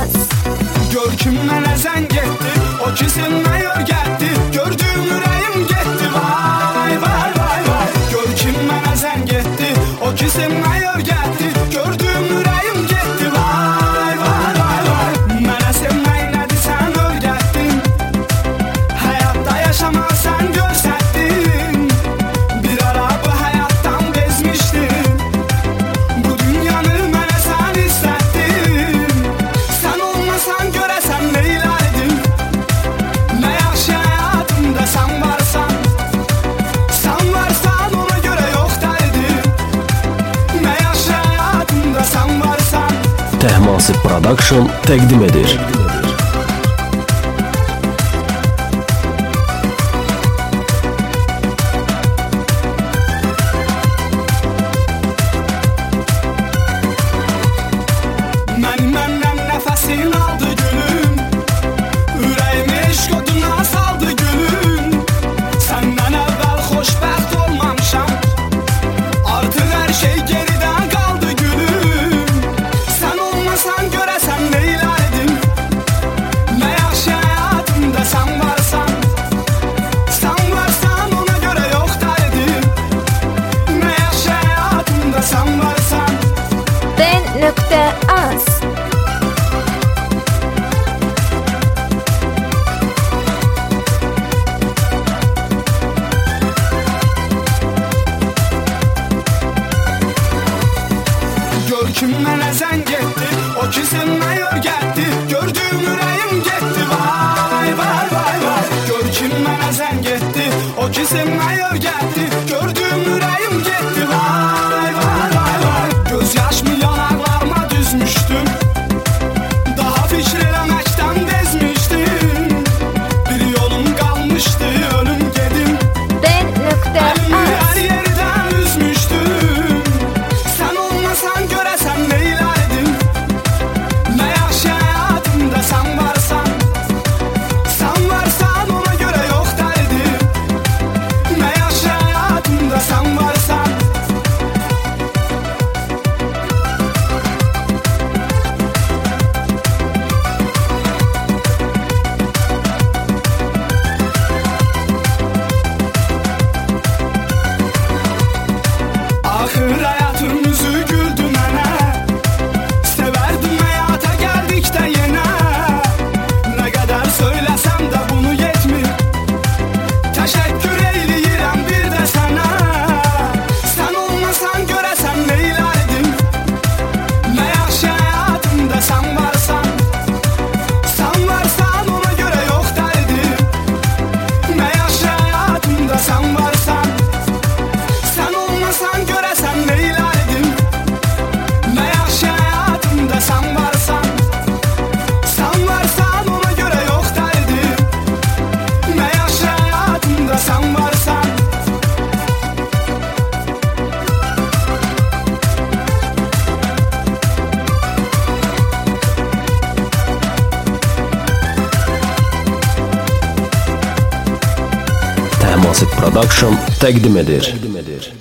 az. Gör kim mənə zəng etdi, o ki sənə örgətdi. Gördüyüm ürəyim getdi, vay vay vay vay. Gör kim mənə zəng etdi, o ki sənə örgətdi. Gördüyüm ürəyim getdi, vay vay vay vay. Mənə sevmək nədir sən örgətdin, həyatda yaşamaq sən göstərdin. Bir ara bu həyatdan bezmişdim, bu dünyanı mənə sən istətdin. Sən olmasan görəsən neylərdim, nə yaxşı həyatımda sən varsan. Sən varsan ona görə yox dərdim, nə yaxşı həyatımda sən varsan. Təhmasib Production təqdim edir. Məndən nəfəsin aldı gülüm, ürəyimi eşq oduna saldı gülüm. Səndən əvvəl xoşbəxt olmamışam, artıq hər şey geridən qaldı gülüm. Sən olmasan görəsən neylərdim, nə yaxşı həyatımda sən varsan. Sən varsan ona görə yox dərdim, nə yaxşı həyatımda sən varsan. Ben.az. Gör kim mənə zəng etdi, o ki sənə örgətdi. Gördüyüm ürəyim getdi, vay vay vay vay. Gör kim mənə zəng etdi, o ki sənə örgətdi. Gördüyüm ürəyim getdi, vay vay vay vay. Göz yaşımı yanaqlarıma düzmüşdüm, daha fikir eləməkdən bezmişdim. Bir yolum qalmışdı, ölüm gedim, əlimi Ben.az. hər yerdən üzmüşdüm. Sən olmasan görəsən neylərdim, nə yaxşı həyatımda sən varsan. Sən varsan ona görə yox dərdim, nə yaxşı həyatımda sən varsan. Axır həyatımızı güldü mənə, sevərdim həyata gəldikdə yenə. Nə qədər söyləsəm də bunu yetmir, təşəkkür eyləyirəm bir də sənə. Sən olmasan görəsən neylərdim, nə yaxşı həyatımda sən varsan. Sən varsan ona görə yox dərdim, nə yaxşı həyatımda sən varsan. Sən olmasan görəsən neylərdim, nə yaxşı həyatımda sən varsan. Sən varsan ona görə yox dərdim, nə yaxşı həyatımda sən varsan. Təhmasib Production təqdim edir.